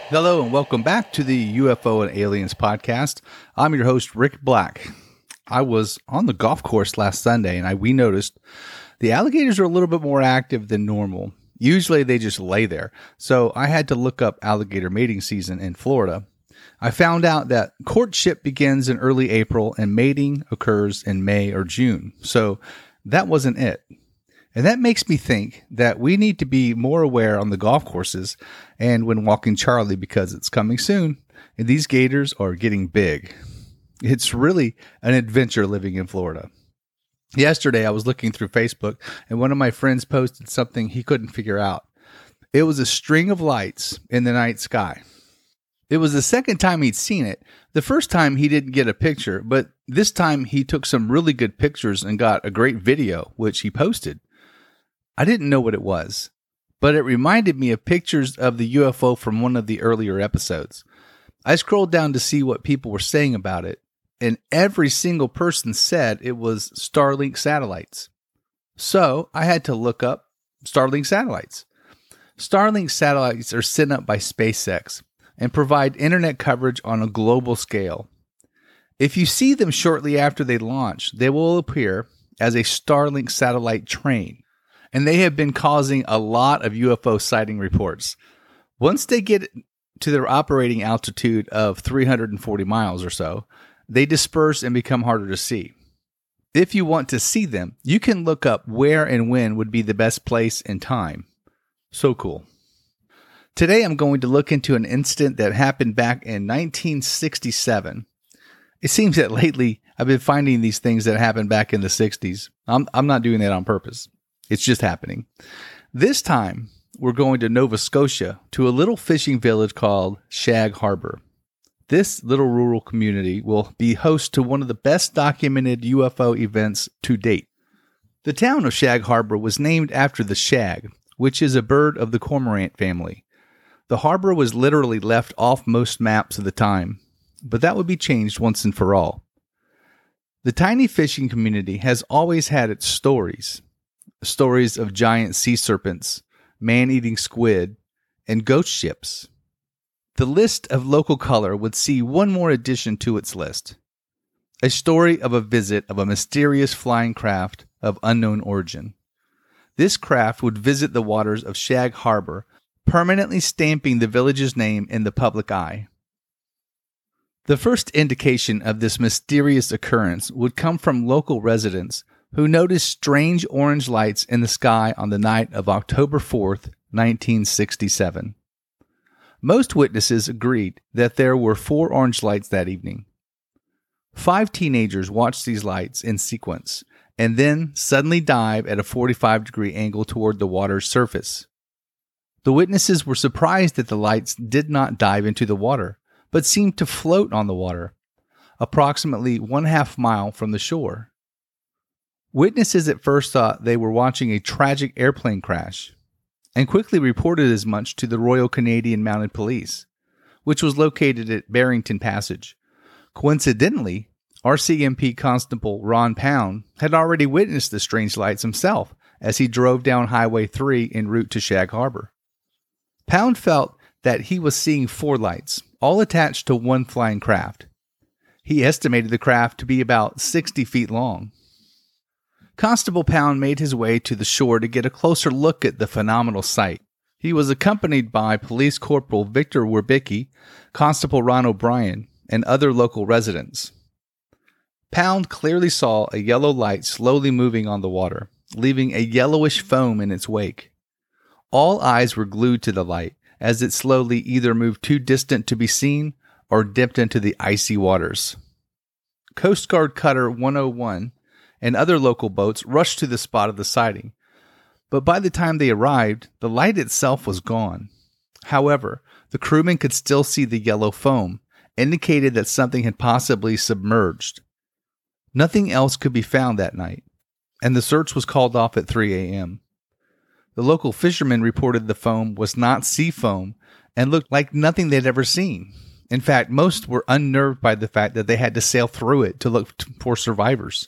Hello and welcome back to the UFO and Aliens podcast. I'm your host, Rick Black. I was on the golf course last Sunday and we noticed the alligators are a little bit more active than normal. Usually they just lay there. So I had to look up alligator mating season in Florida. I found out that courtship begins in early April and mating occurs in May or June. So that wasn't it. And that makes me think that we need to be more aware on the golf courses and when walking Charlie because it's coming soon. And these gators are getting big. It's really an adventure living in Florida. Yesterday, I was looking through Facebook and one of my friends posted something he couldn't figure out. It was a string of lights in the night sky. It was the second time he'd seen it. The first time he didn't get a picture, but this time he took some really good pictures and got a great video, which he posted. I didn't know what it was, but it reminded me of pictures of the UFO from one of the earlier episodes. I scrolled down to see what people were saying about it, and every single person said it was Starlink satellites. So I had to look up Starlink satellites. Starlink satellites are sent up by SpaceX and provide internet coverage on a global scale. If you see them shortly after they launch, they will appear as a Starlink satellite train. And they have been causing a lot of UFO sighting reports. Once they get to their operating altitude of 340 miles or so, they disperse and become harder to see. If you want to see them, you can look up where and when would be the best place and time. So cool. Today I'm going to look into an incident that happened back in 1967. It seems that lately I've been finding these things that happened back in the 60s. I'm not doing that on purpose. It's just happening. This time, we're going to Nova Scotia to a little fishing village called Shag Harbor. This little rural community will be host to one of the best documented UFO events to date. The town of Shag Harbor was named after the shag, which is a bird of the cormorant family. The harbor was literally left off most maps of the time, but that would be changed once and for all. The tiny fishing community has always had its stories. Stories of giant sea serpents, man-eating squid, and ghost ships. The list of local color would see one more addition to its list. A story of a visit of a mysterious flying craft of unknown origin. This craft would visit the waters of Shag Harbor, permanently stamping the village's name in the public eye. The first indication of this mysterious occurrence would come from local residents who noticed strange orange lights in the sky on the night of October 4th, 1967. Most witnesses agreed that there were 4 orange lights that evening. 5 teenagers watched these lights in sequence and then suddenly dive at a 45-degree angle toward the water's surface. The witnesses were surprised that the lights did not dive into the water, but seemed to float on the water, approximately 1/2 mile from the shore. Witnesses at first thought they were watching a tragic airplane crash and quickly reported as much to the Royal Canadian Mounted Police, which was located at Barrington Passage. Coincidentally, RCMP Constable Ron Pound had already witnessed the strange lights himself as he drove down Highway 3 en route to Shag Harbor. Pound felt that he was seeing 4 lights, all attached to one flying craft. He estimated the craft to be about 60 feet long. Constable Pound made his way to the shore to get a closer look at the phenomenal sight. He was accompanied by Police Corporal Victor Werbicki, Constable Ron O'Brien, and other local residents. Pound clearly saw a yellow light slowly moving on the water, leaving a yellowish foam in its wake. All eyes were glued to the light as it slowly either moved too distant to be seen or dipped into the icy waters. Coast Guard Cutter 101 and other local boats rushed to the spot of the sighting, but by the time they arrived, the light itself was gone. However, the crewmen could still see the yellow foam, indicated that something had possibly submerged. Nothing else could be found that night, and the search was called off at 3 a.m. The local fishermen reported the foam was not sea foam and looked like nothing they'd ever seen. In fact, most were unnerved by the fact that they had to sail through it to look for survivors.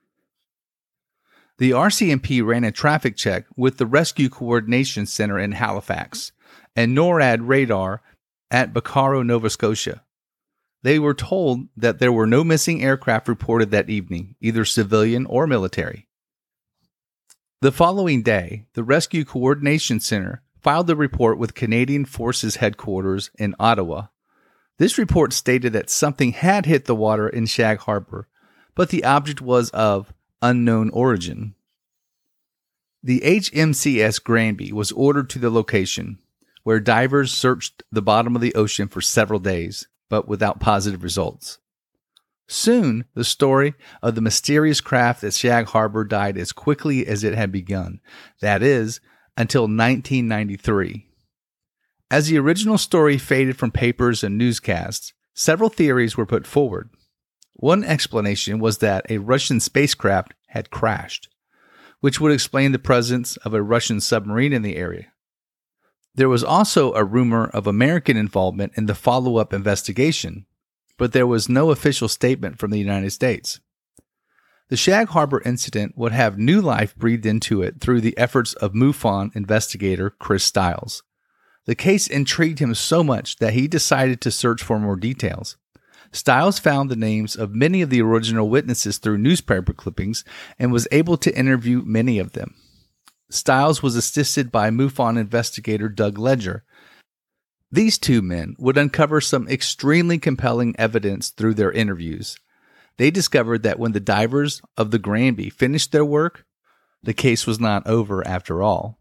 The RCMP ran a traffic check with the Rescue Coordination Center in Halifax, and NORAD radar at Bacaro, Nova Scotia. They were told that there were no missing aircraft reported that evening, either civilian or military. The following day, the Rescue Coordination Center filed a report with Canadian Forces Headquarters in Ottawa. This report stated that something had hit the water in Shag Harbor, but the object was of unknown origin. The HMCS Granby was ordered to the location, where divers searched the bottom of the ocean for several days, but without positive results. Soon, the story of the mysterious craft at Shag Harbor died as quickly as it had begun, that is, until 1993. As the original story faded from papers and newscasts, several theories were put forward. One explanation was that a Russian spacecraft had crashed, which would explain the presence of a Russian submarine in the area. There was also a rumor of American involvement in the follow-up investigation, but there was no official statement from the United States. The Shag Harbor incident would have new life breathed into it through the efforts of MUFON investigator Chris Stiles. The case intrigued him so much that he decided to search for more details. Stiles found the names of many of the original witnesses through newspaper clippings and was able to interview many of them. Stiles was assisted by MUFON investigator Doug Ledger. These two men would uncover some extremely compelling evidence through their interviews. They discovered that when the divers of the Granby finished their work, the case was not over after all.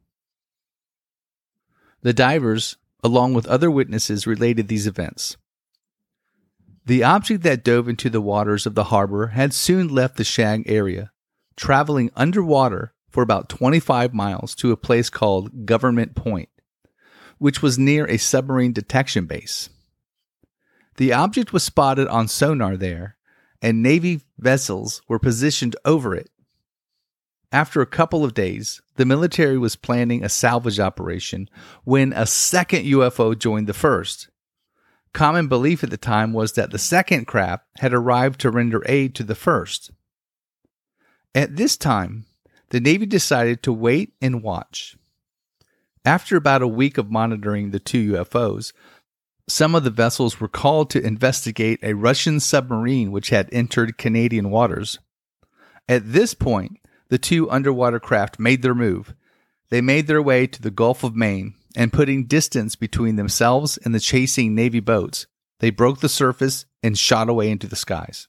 The divers, along with other witnesses, related these events. The object that dove into the waters of the harbor had soon left the Shag area, traveling underwater for about 25 miles to a place called Government Point, which was near a submarine detection base. The object was spotted on sonar there, and Navy vessels were positioned over it. After a couple of days, the military was planning a salvage operation when a second UFO joined the first. Common belief at the time was that the second craft had arrived to render aid to the first. At this time, the Navy decided to wait and watch. After about a week of monitoring the two UFOs, some of the vessels were called to investigate a Russian submarine which had entered Canadian waters. At this point, the two underwater craft made their move. They made their way to the Gulf of Maine, and putting distance between themselves and the chasing Navy boats, they broke the surface and shot away into the skies.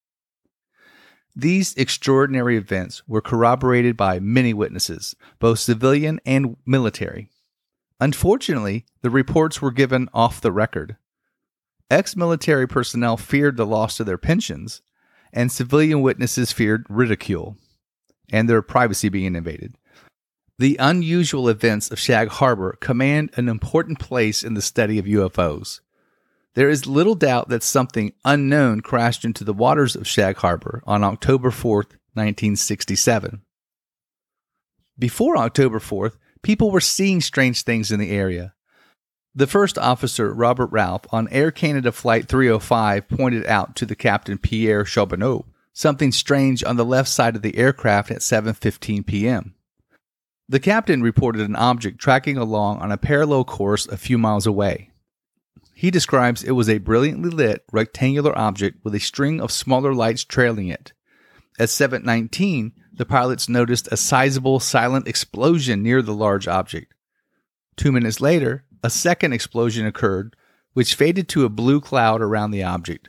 These extraordinary events were corroborated by many witnesses, both civilian and military. Unfortunately, the reports were given off the record. Ex-military personnel feared the loss of their pensions, and civilian witnesses feared ridicule and their privacy being invaded. The unusual events of Shag Harbor command an important place in the study of UFOs. There is little doubt that something unknown crashed into the waters of Shag Harbor on October 4th, 1967. Before October 4th, people were seeing strange things in the area. The first officer, Robert Ralph, on Air Canada Flight 305 pointed out to the captain Pierre Charbonneau something strange on the left side of the aircraft at 7:15 p.m. The captain reported an object tracking along on a parallel course a few miles away. He describes it was a brilliantly lit rectangular object with a string of smaller lights trailing it. At 7:19, the pilots noticed a sizable silent explosion near the large object. 2 minutes later, a second explosion occurred, which faded to a blue cloud around the object.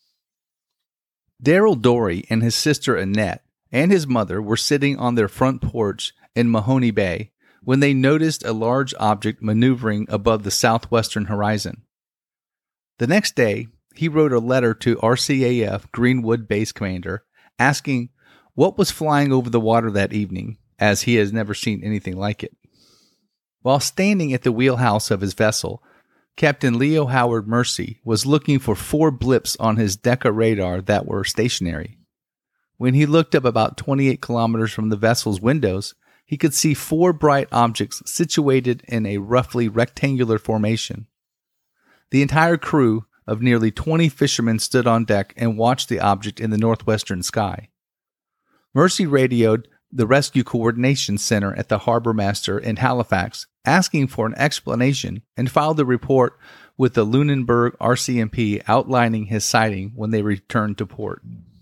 Daryl Dorey and his sister Annette and his mother were sitting on their front porch in Mahoney Bay when they noticed a large object maneuvering above the southwestern horizon. The next day, he wrote a letter to RCAF Greenwood Base Commander asking what was flying over the water that evening, as he has never seen anything like it. While standing at the wheelhouse of his vessel, Captain Leo Howard Mercy was looking for 4 blips on his Decca radar that were stationary. When he looked up about 28 kilometers from the vessel's windows, he could see 4 bright objects situated in a roughly rectangular formation. The entire crew of nearly 20 fishermen stood on deck and watched the object in the northwestern sky. Mercy radioed the Rescue Coordination Center at the harbor master in Halifax asking for an explanation and filed a report with the Lunenburg RCMP outlining his sighting when they returned to port.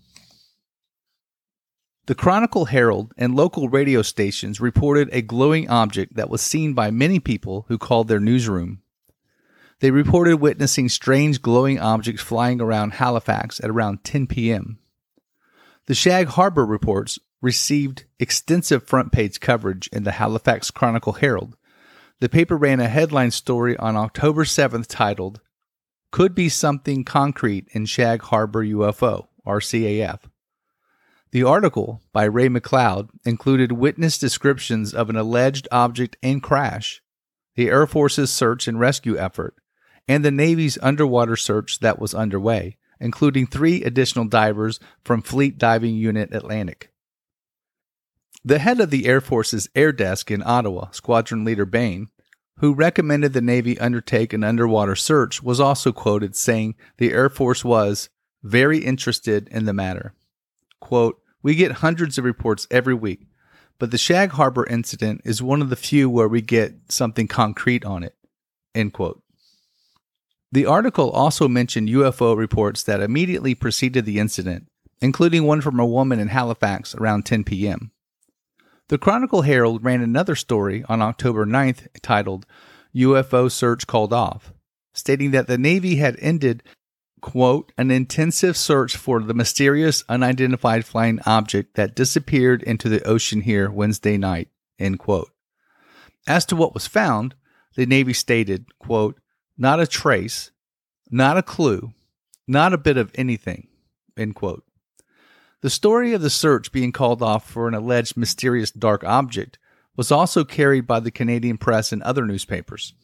The Chronicle Herald and local radio stations reported a glowing object that was seen by many people who called their newsroom. They reported witnessing strange glowing objects flying around Halifax at around 10 p.m. The Shag Harbor reports received extensive front-page coverage in the Halifax Chronicle Herald. The paper ran a headline story on October 7th titled, "Could Be Something Concrete in Shag Harbor UFO, RCAF." The article, by Ray McLeod, included witness descriptions of an alleged object and crash, the Air Force's search and rescue effort, and the Navy's underwater search that was underway, including 3 additional divers from Fleet Diving Unit Atlantic. The head of the Air Force's Air Desk in Ottawa, Squadron Leader Bain, who recommended the Navy undertake an underwater search, was also quoted saying the Air Force was very interested in the matter. Quote, "We get hundreds of reports every week, but the Shag Harbor incident is one of the few where we get something concrete on it." End quote. The article also mentioned UFO reports that immediately preceded the incident, including one from a woman in Halifax around 10 p.m. The Chronicle Herald ran another story on October 9th titled, "UFO Search Called Off," stating that the Navy had ended, quote, "an intensive search for the mysterious unidentified flying object that disappeared into the ocean here Wednesday night," end quote. As to what was found, the Navy stated, quote, "Not a trace, not a clue, not a bit of anything," end quote. The story of the search being called off for an alleged mysterious dark object was also carried by the Canadian press and other newspapers.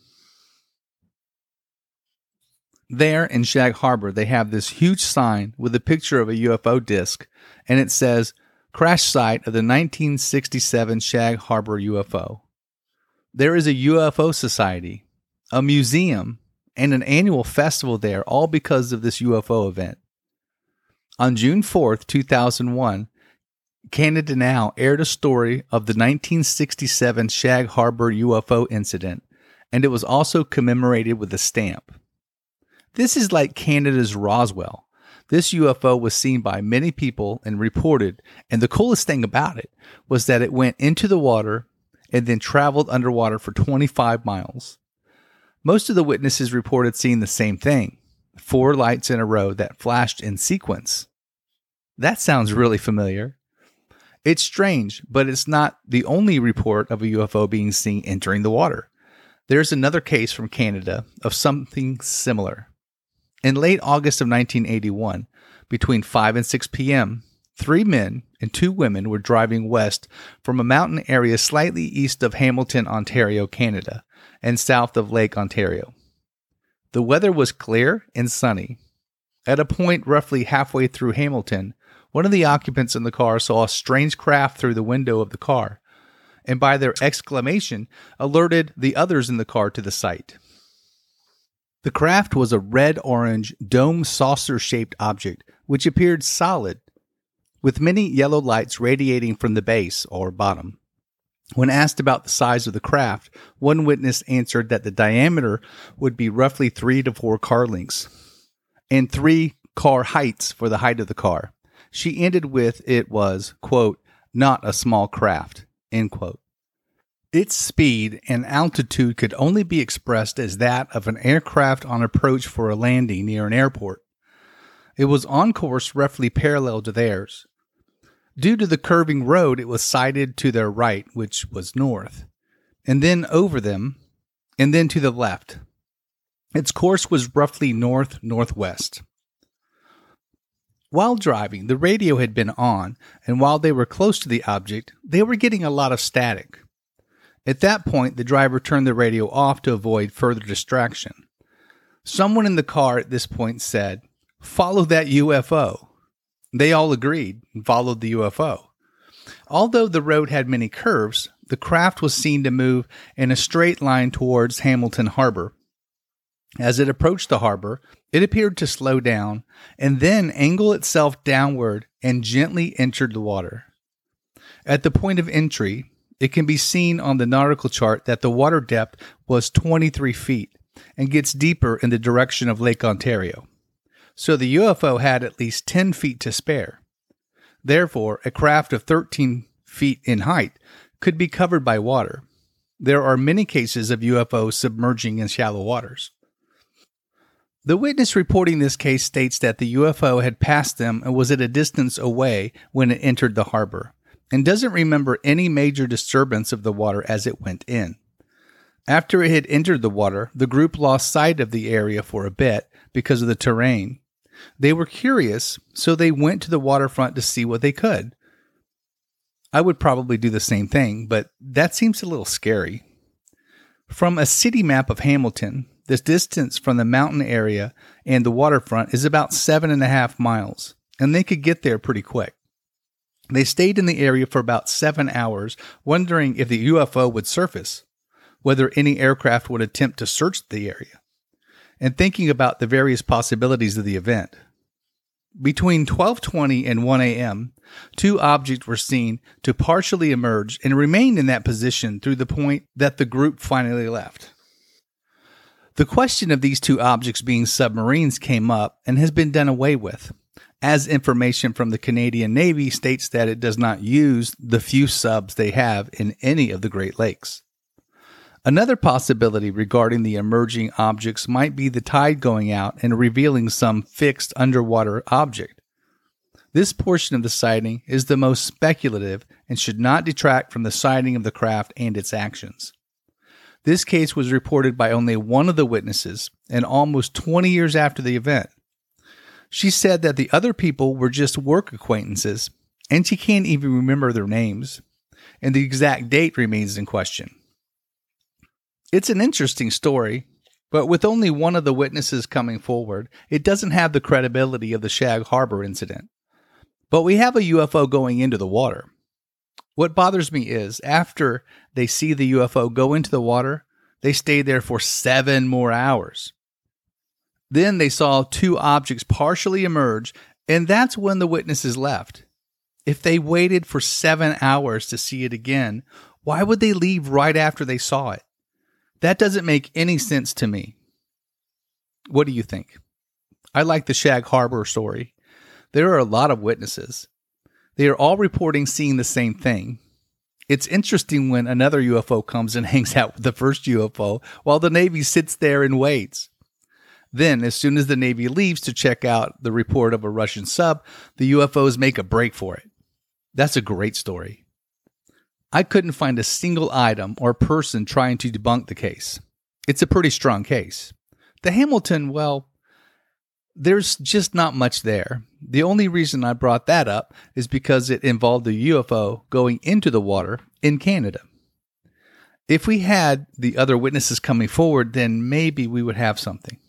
There in Shag Harbor, they have this huge sign with a picture of a UFO disc, and it says, "Crash site of the 1967 Shag Harbor UFO." There is a UFO society, a museum, and an annual festival there, all because of this UFO event. On June 4th, 2001, Canada Now aired a story of the 1967 Shag Harbor UFO incident, and it was also commemorated with a stamp. This is like Canada's Roswell. This UFO was seen by many people and reported, and the coolest thing about it was that it went into the water and then traveled underwater for 25 miles. Most of the witnesses reported seeing the same thing, 4 lights in a row that flashed in sequence. That sounds really familiar. It's strange, but it's not the only report of a UFO being seen entering the water. There's another case from Canada of something similar. In late August of 1981, between 5 and 6 p.m., 3 men and 2 women were driving west from a mountain area slightly east of Hamilton, Ontario, Canada, and south of Lake Ontario. The weather was clear and sunny. At a point roughly halfway through Hamilton, one of the occupants in the car saw a strange craft through the window of the car, and by their exclamation, alerted the others in the car to the sight. The craft was a red-orange, dome saucer-shaped object, which appeared solid, with many yellow lights radiating from the base, or bottom. When asked about the size of the craft, one witness answered that the diameter would be roughly 3 to 4 car lengths, and 3 car heights for the height of the car. She ended with it was, quote, "not a small craft," end quote. Its speed and altitude could only be expressed as that of an aircraft on approach for a landing near an airport. It was on course roughly parallel to theirs. Due to the curving road, it was sighted to their right, which was north, and then over them, and then to the left. Its course was roughly north-northwest. While driving, the radio had been on, and while they were close to the object, they were getting a lot of static. At that point, the driver turned the radio off to avoid further distraction. Someone in the car at this point said, "Follow that UFO." They all agreed and followed the UFO. Although the road had many curves, the craft was seen to move in a straight line towards Hamilton Harbor. As it approached the harbor, it appeared to slow down and then angle itself downward and gently entered the water. At the point of entry, It can be seen on the nautical chart that the water depth was 23 feet and gets deeper in the direction of Lake Ontario. So the UFO had at least 10 feet to spare. Therefore, a craft of 13 feet in height could be covered by water. There are many cases of UFOs submerging in shallow waters. The witness reporting this case states that the UFO had passed them and was at a distance away when it entered the harbor, and doesn't remember any major disturbance of the water as it went in. After it had entered the water, the group lost sight of the area for a bit because of the terrain. They were curious, so they went to the waterfront to see what they could. I would probably do the same thing, but that seems a little scary. From a city map of Hamilton, the distance from the mountain area and the waterfront is about 7.5 miles, and they could get there pretty quick. They stayed in the area for about 7 hours, wondering if the UFO would surface, whether any aircraft would attempt to search the area, and thinking about the various possibilities of the event. Between 12:20 and 1 a.m., 2 objects were seen to partially emerge and remained in that position through the point that the group finally left. The question of these 2 objects being submarines came up and has been done away with, as information from the Canadian Navy states that it does not use the few subs they have in any of the Great Lakes. Another possibility regarding the emerging objects might be the tide going out and revealing some fixed underwater object. This portion of the sighting is the most speculative and should not detract from the sighting of the craft and its actions. This case was reported by only one of the witnesses, and almost 20 years after the event. She said that the other people were just work acquaintances, and she can't even remember their names, and the exact date remains in question. It's an interesting story, but with only one of the witnesses coming forward, it doesn't have the credibility of the Shag Harbor incident. But we have a UFO going into the water. What bothers me is, after they see the UFO go into the water, they stayed there for 7 more hours. Then they saw 2 objects partially emerge, and that's when the witnesses left. If they waited for 7 hours to see it again, why would they leave right after they saw it? That doesn't make any sense to me. What do you think? I like the Shag Harbor story. There are a lot of witnesses. They are all reporting seeing the same thing. It's interesting when another UFO comes and hangs out with the first UFO while the Navy sits there and waits. Then, as soon as the Navy leaves to check out the report of a Russian sub, the UFOs make a break for it. That's a great story. I couldn't find a single item or person trying to debunk the case. It's a pretty strong case. The Hamilton, well, there's just not much there. The only reason I brought that up is because it involved a UFO going into the water in Canada. If we had the other witnesses coming forward, then maybe we would have something.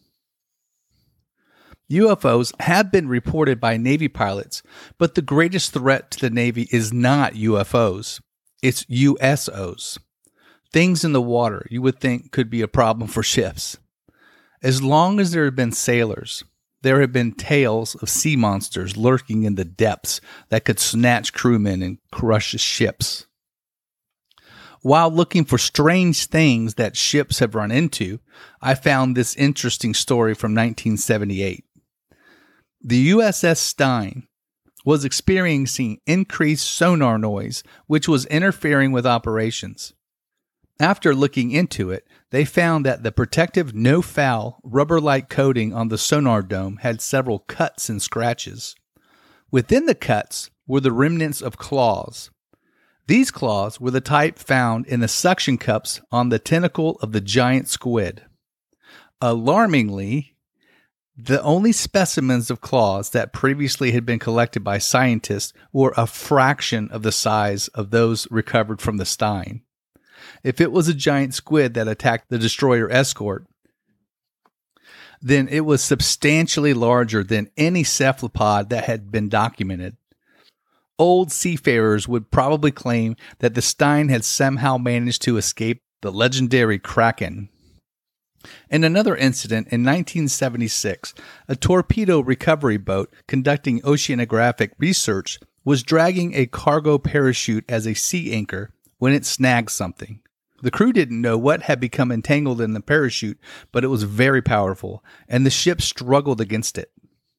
UFOs have been reported by Navy pilots, but the greatest threat to the Navy is not UFOs. It's USOs. Things in the water you would think could be a problem for ships. As long as there have been sailors, there have been tales of sea monsters lurking in the depths that could snatch crewmen and crush ships. While looking for strange things that ships have run into, I found this interesting story from 1978. The USS Stein was experiencing increased sonar noise, which was interfering with operations. After looking into it, they found that the protective no-foul rubber-like coating on the sonar dome had several cuts and scratches. Within the cuts were the remnants of claws. These claws were the type found in the suction cups on the tentacle of the giant squid. Alarmingly, the only specimens of claws that previously had been collected by scientists were a fraction of the size of those recovered from the Stein. If it was a giant squid that attacked the destroyer Escort, then it was substantially larger than any cephalopod that had been documented. Old seafarers would probably claim that the Stein had somehow managed to escape the legendary Kraken. In another incident in 1976, a torpedo recovery boat conducting oceanographic research was dragging a cargo parachute as a sea anchor when it snagged something. The crew didn't know what had become entangled in the parachute, but it was very powerful, and the ship struggled against it.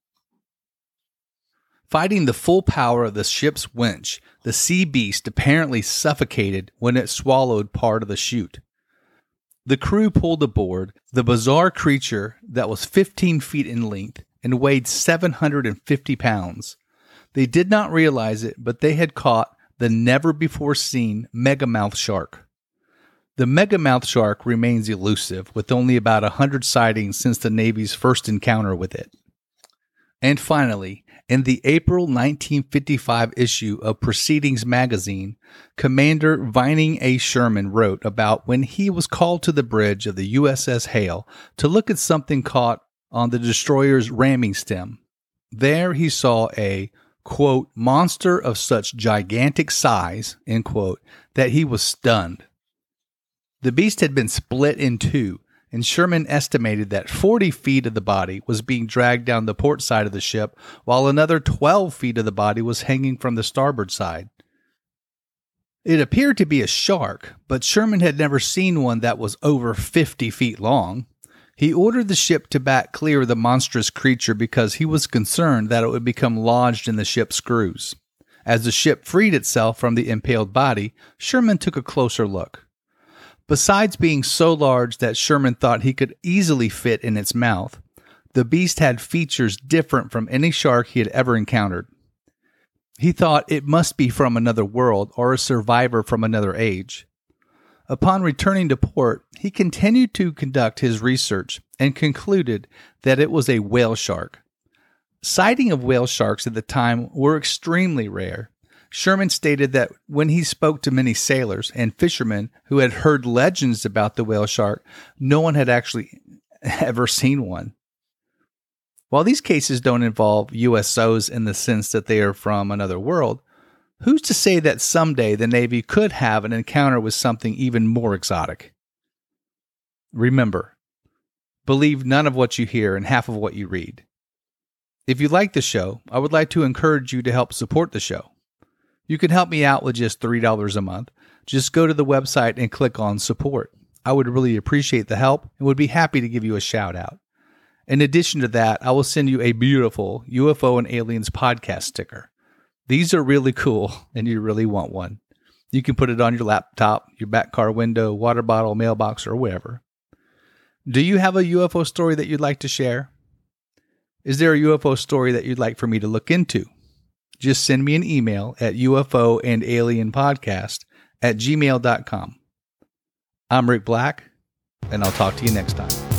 Fighting the full power of the ship's winch, the sea beast apparently suffocated when it swallowed part of the chute. The crew pulled aboard the bizarre creature that was 15 feet in length and weighed 750 pounds. They did not realize it, but they had caught the never-before-seen megamouth shark. The megamouth shark remains elusive, with only about 100 sightings since the Navy's first encounter with it. And finally, in the April 1955 issue of Proceedings magazine, Commander Vining A. Sherman wrote about when he was called to the bridge of the USS Hale to look at something caught on the destroyer's ramming stem. There he saw a, quote, monster of such gigantic size, end quote, that he was stunned. The beast had been split in two, and Sherman estimated that 40 feet of the body was being dragged down the port side of the ship, while another 12 feet of the body was hanging from the starboard side. It appeared to be a shark, but Sherman had never seen one that was over 50 feet long. He ordered the ship to back clear of the monstrous creature because he was concerned that it would become lodged in the ship's screws. As the ship freed itself from the impaled body, Sherman took a closer look. Besides being so large that Sherman thought he could easily fit in its mouth, the beast had features different from any shark he had ever encountered. He thought it must be from another world or a survivor from another age. Upon returning to port, he continued to conduct his research and concluded that it was a whale shark. Sighting of whale sharks at the time were extremely rare. Sherman stated that when he spoke to many sailors and fishermen who had heard legends about the whale shark, no one had actually ever seen one. While these cases don't involve USOs in the sense that they are from another world, who's to say that someday the Navy could have an encounter with something even more exotic? Remember, believe none of what you hear and half of what you read. If you like the show, I would like to encourage you to help support the show. You can help me out with just $3 a month. Just go to the website and click on support. I would really appreciate the help and would be happy to give you a shout out. In addition to that, I will send you a beautiful UFO and Aliens podcast sticker. These are really cool and you really want one. You can put it on your laptop, your back car window, water bottle, mailbox, or wherever. Do you have a UFO story that you'd like to share? Is there a UFO story that you'd like for me to look into? Just send me an email at ufoandalienpodcast@gmail.com. I'm Rick Black, and I'll talk to you next time.